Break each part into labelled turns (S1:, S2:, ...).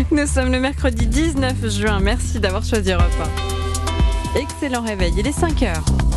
S1: Nous sommes le mercredi 19 juin. Merci d'avoir choisi Europe 1. Excellent réveil, il est 5h.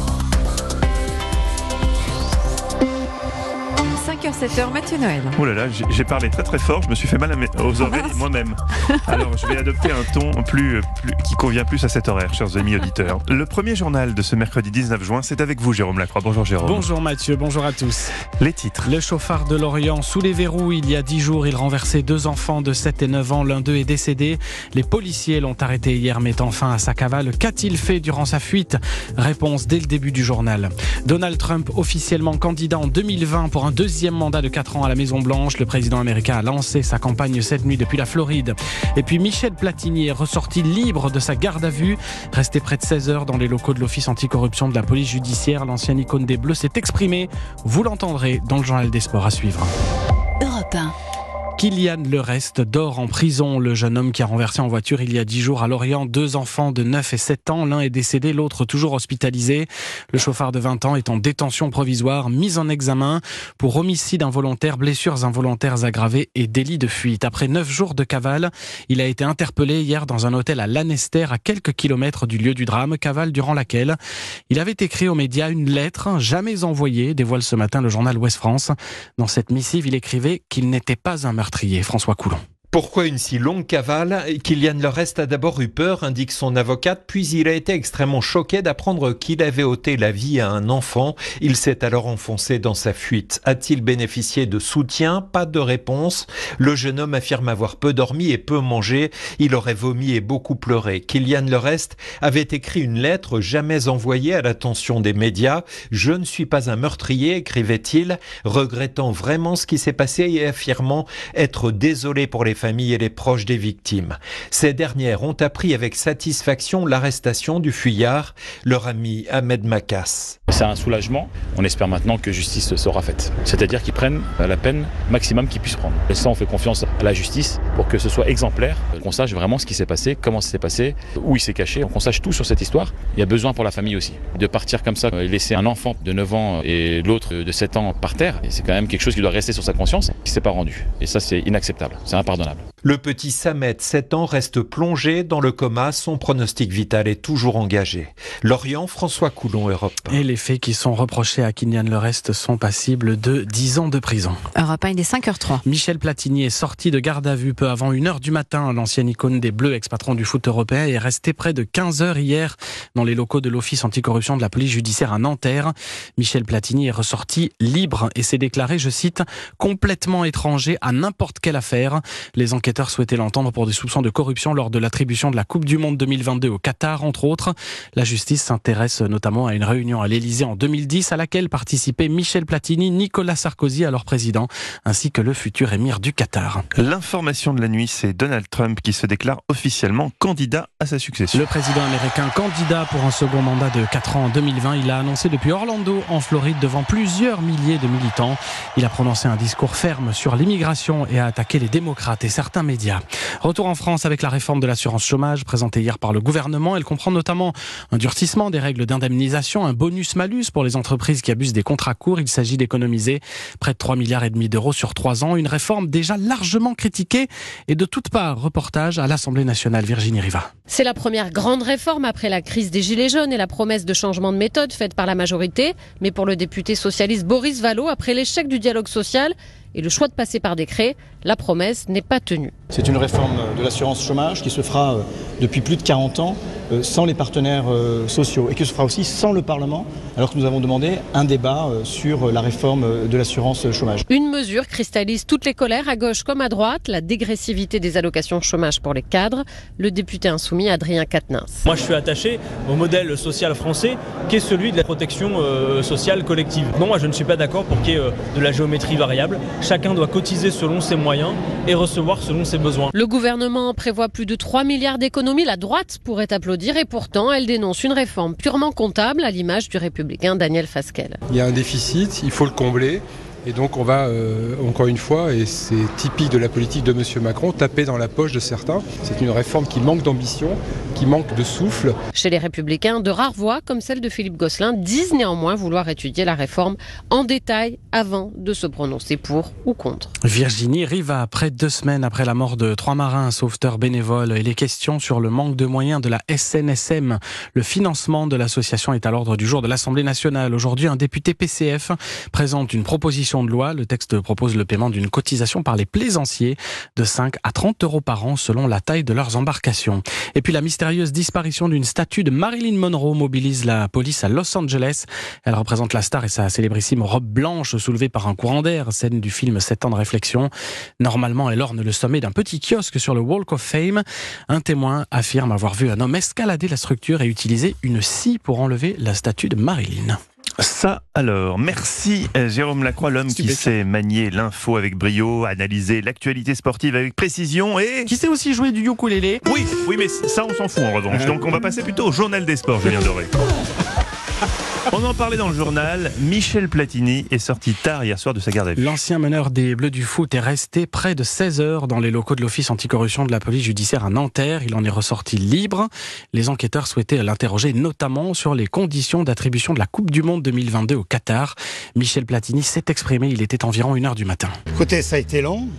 S1: 5h, Mathieu Noël.
S2: Oh là là, j'ai parlé très très fort, je me suis fait mal aux oreilles moi-même. Alors je vais adopter un ton qui convient plus à cet horaire, chers amis auditeurs. Le premier journal de ce mercredi 19 juin, c'est avec vous Jérôme Lacroix. Bonjour Jérôme.
S3: Bonjour Mathieu, bonjour à tous.
S2: Les titres.
S3: Le chauffard de Lorient sous les verrous. Il y a 10 jours, il renversait 2 enfants de 7 et 9 ans. L'un d'eux est décédé. Les policiers l'ont arrêté hier, mettant fin à sa cavale. Qu'a-t-il fait durant sa fuite ? Réponse dès le début du journal. Donald Trump, officiellement candidat en 2020 pour un deuxième mandat de 4 ans à la Maison-Blanche. Le président américain a lancé sa campagne cette nuit depuis la Floride. Et puis Michel Platini est ressorti libre de sa garde à vue. Resté près de 16 heures dans les locaux de l'Office anticorruption de la police judiciaire, l'ancienne icône des Bleus s'est exprimé. Vous l'entendrez dans le journal des sports à suivre.
S1: Europe 1.
S3: Kylian Lerest dort en prison. Le jeune homme qui a renversé en voiture il y a 10 jours à Lorient 2 enfants de 9 et 7 ans. L'un est décédé, l'autre toujours hospitalisé. Le chauffard de 20 ans est en détention provisoire, mis en examen pour homicide involontaire, blessures involontaires aggravées et délit de fuite. Après 9 jours de cavale, il a été interpellé hier dans un hôtel à Lanester, à quelques kilomètres du lieu du drame. Cavale durant laquelle il avait écrit aux médias une lettre jamais envoyée, dévoile ce matin le journal Ouest France. Dans cette missive, il écrivait qu'il n'était pas un meurtrier. François Coulon.
S4: Pourquoi une si longue cavale ? Kylian Lerest a d'abord eu peur, indique son avocate, puis il a été extrêmement choqué d'apprendre qu'il avait ôté la vie à un enfant. Il s'est alors enfoncé dans sa fuite. A-t-il bénéficié de soutien ? Pas de réponse. Le jeune homme affirme avoir peu dormi et peu mangé. Il aurait vomi et beaucoup pleuré. Kylian Lerest avait écrit une lettre jamais envoyée à l'attention des médias. « Je ne suis pas un meurtrier », écrivait-il, regrettant vraiment ce qui s'est passé et affirmant être désolé pour les familles et les proches des victimes. Ces dernières ont appris avec satisfaction l'arrestation du fuyard, leur ami Ahmed Makas.
S5: C'est un soulagement. On espère maintenant que justice sera faite. C'est-à-dire qu'ils prennent la peine maximum qu'ils puissent prendre. Et ça, on fait confiance à la justice pour que ce soit exemplaire, qu'on sache vraiment ce qui s'est passé, comment ça s'est passé, où il s'est caché, qu'on sache tout sur cette histoire. Il y a besoin pour la famille aussi. De partir comme ça, laisser un enfant de 9 ans et l'autre de 7 ans par terre, c'est quand même quelque chose qui doit rester sur sa conscience, qui ne s'est pas rendu. Et ça, c'est inacceptable. C'est impardonnable.
S4: Le petit Samet, 7 ans, reste plongé dans le coma. Son pronostic vital est toujours engagé. Lorient, François Coulon, Europe 1.
S3: Et les faits qui sont reprochés à Kylian Lerest sont passibles de 10 ans de prison.
S1: Europe 1, il est 5h03.
S3: Michel Platini est sorti de garde à vue peu avant 1h du matin. L'ancienne icône des Bleus, ex-patron du foot européen, est resté près de 15 heures hier dans les locaux de l'Office anticorruption de la police judiciaire à Nanterre. Michel Platini est ressorti libre et s'est déclaré, je cite, complètement étranger à n'importe quelle affaire. Les enquêteurs souhaitaient l'entendre pour des soupçons de corruption lors de l'attribution de la Coupe du Monde 2022 au Qatar, entre autres. La justice s'intéresse notamment à une réunion à l'Élysée en 2010 à laquelle participaient Michel Platini, Nicolas Sarkozy, alors président, ainsi que le futur émir du Qatar.
S2: L'information de la nuit, c'est Donald Trump qui se déclare officiellement candidat à sa succession.
S3: Le président américain candidat pour un second mandat de 4 ans en 2020, il l'a annoncé depuis Orlando, en Floride, devant plusieurs milliers de militants. Il a prononcé un discours ferme sur l'immigration et a attaqué les démocrates et certains médias. Retour en France avec la réforme de l'assurance chômage présentée hier par le gouvernement. Elle comprend notamment un durcissement des règles d'indemnisation, un bonus-malus pour les entreprises qui abusent des contrats courts. Il s'agit d'économiser près de 3,5 milliards d'euros sur 3 ans. Une réforme déjà largement critiquée et de toutes parts. Reportage à l'Assemblée nationale, Virginie Riva.
S6: C'est la première grande réforme après la crise des Gilets jaunes et la promesse de changement de méthode faite par la majorité. Mais pour le député socialiste Boris Vallaud, après l'échec du dialogue social et le choix de passer par décret, la promesse n'est pas tenue.
S7: C'est une réforme de l'assurance chômage qui se fera depuis plus de 40 ans sans les partenaires sociaux et qui se fera aussi sans le Parlement, alors que nous avons demandé un débat sur la réforme de l'assurance chômage.
S6: Une mesure cristallise toutes les colères à gauche comme à droite, la dégressivité des allocations chômage pour les cadres. Le député insoumis Adrien Quatennens.
S8: Moi je suis attaché au modèle social français qui est celui de la protection sociale collective. Non, moi je ne suis pas d'accord pour qu'il y ait de la géométrie variable. Chacun doit cotiser selon ses moyens et recevoir selon ses besoins.
S6: Le gouvernement prévoit plus de 3 milliards d'économies. La droite pourrait applaudir et pourtant elle dénonce une réforme purement comptable à l'image du républicain Daniel Fasquelle.
S9: Il y a un déficit, il faut le combler. Et donc on va, encore une fois, et c'est typique de la politique de M. Macron, taper dans la poche de certains. C'est une réforme qui manque d'ambition, qui manque de souffle.
S6: Chez les Républicains, de rares voix, comme celle de Philippe Gosselin, disent néanmoins vouloir étudier la réforme en détail avant de se prononcer pour ou contre.
S3: Virginie Riva, près de 2 semaines après la mort de 3 marins sauveteurs bénévoles, et les questions sur le manque de moyens de la SNSM. Le financement de l'association est à l'ordre du jour de l'Assemblée nationale. Aujourd'hui, un député PCF présente une proposition de loi. Le texte propose le paiement d'une cotisation par les plaisanciers de 5 à 30 euros par an selon la taille de leurs embarcations. Et puis la mystérieuse disparition d'une statue de Marilyn Monroe mobilise la police à Los Angeles. Elle représente la star et sa célébrissime robe blanche soulevée par un courant d'air, scène du film 7 ans de réflexion. Normalement, elle orne le sommet d'un petit kiosque sur le Walk of Fame. Un témoin affirme avoir vu un homme escalader la structure et utiliser une scie pour enlever la statue de Marilyn.
S2: Ça alors, merci Jérôme Lacroix, l'homme qui sait manier l'info avec brio, analyser l'actualité sportive avec précision et...
S3: Qui sait aussi jouer du ukulélé.
S2: Oui, mais ça on s'en fout en revanche. Donc on va passer plutôt au journal des sports, Julien Doré. On en parlait dans le journal, Michel Platini est sorti tard hier soir de sa garde à vue.
S3: L'ancien meneur des Bleus du foot est resté près de 16 heures dans les locaux de l'Office anticorruption de la police judiciaire à Nanterre. Il en est ressorti libre. Les enquêteurs souhaitaient l'interroger notamment sur les conditions d'attribution de la Coupe du Monde 2022 au Qatar. Michel Platini s'est exprimé, il était environ 1h du matin.
S10: Écoutez, ça a été long.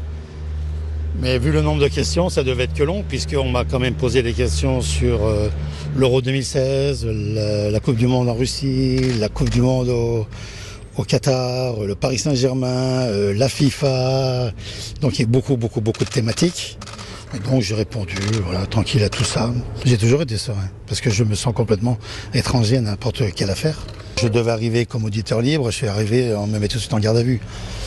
S10: Mais vu le nombre de questions, ça devait être que long, puisqu'on m'a quand même posé des questions sur l'Euro 2016, la Coupe du Monde en Russie, la Coupe du Monde au Qatar, le Paris Saint-Germain, la FIFA. Donc il y a beaucoup de thématiques. Et donc j'ai répondu, voilà, tranquille à tout ça. J'ai toujours été serein, parce que je me sens complètement étranger à n'importe quelle affaire. Je devais arriver comme auditeur libre, je suis arrivé, on me met tout de suite en garde à vue.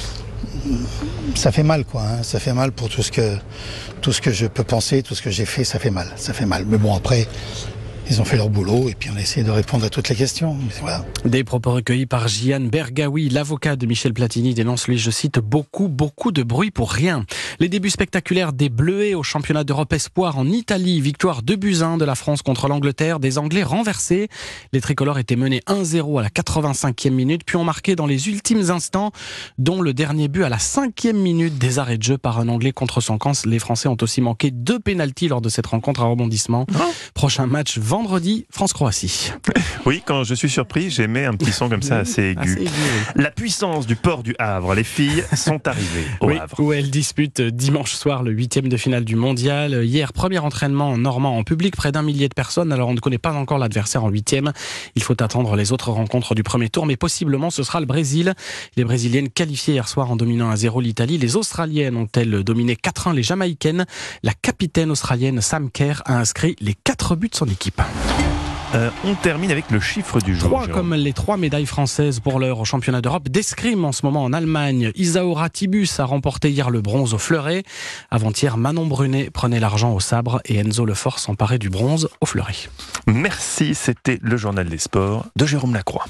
S10: Ça fait mal, quoi. Hein. Ça fait mal pour tout ce que je peux penser, tout ce que j'ai fait, ça fait mal. Mais bon, après, ils ont fait leur boulot et puis on a essayé de répondre à toutes les questions. Voilà.
S3: Des propos recueillis par Gian Bergawi, l'avocat de Michel Platini, dénonce, lui, je cite, beaucoup de bruit pour rien. Les débuts spectaculaires des Bleuets au championnat d'Europe Espoir en Italie. Victoire 2-1 de la France contre l'Angleterre. Des Anglais renversés. Les tricolores étaient menés 1-0 à la 85e minute, puis ont marqué dans les ultimes instants, dont le dernier but à la 5e minute des arrêts de jeu par un Anglais contre son camp. Les Français ont aussi manqué 2 pénaltys lors de cette rencontre à rebondissement. Prochain match vendredi, France-Croatie.
S2: Oui, quand je suis surpris, j'émets un petit son comme ça assez aigu. Oui. La puissance du port du Havre. Les filles sont arrivées au Havre.
S3: Où elles disputent dimanche soir le 8e de finale du mondial. Hier, premier entraînement normand en public, près d'1 millier de personnes. Alors on ne connaît pas encore l'adversaire en 8e. Il faut attendre les autres rencontres du premier tour, mais possiblement ce sera le Brésil. Les Brésiliennes qualifiées hier soir en dominant 1-0 l'Italie. Les Australiennes ont-elles dominé 4-1 les Jamaïcaines. La capitaine australienne Sam Kerr a inscrit les 4 buts de son équipe.
S2: On termine avec le chiffre du jour.
S3: 3 comme les 3 médailles françaises pour l'heure au championnat d'Europe d'escrime en ce moment en Allemagne. Isaura Tibus a remporté hier le bronze au fleuret. Avant-hier, Manon Brunet prenait l'argent au sabre et Enzo Lefort s'emparait du bronze au fleuret.
S2: Merci, c'était le journal des sports de Jérôme Lacroix.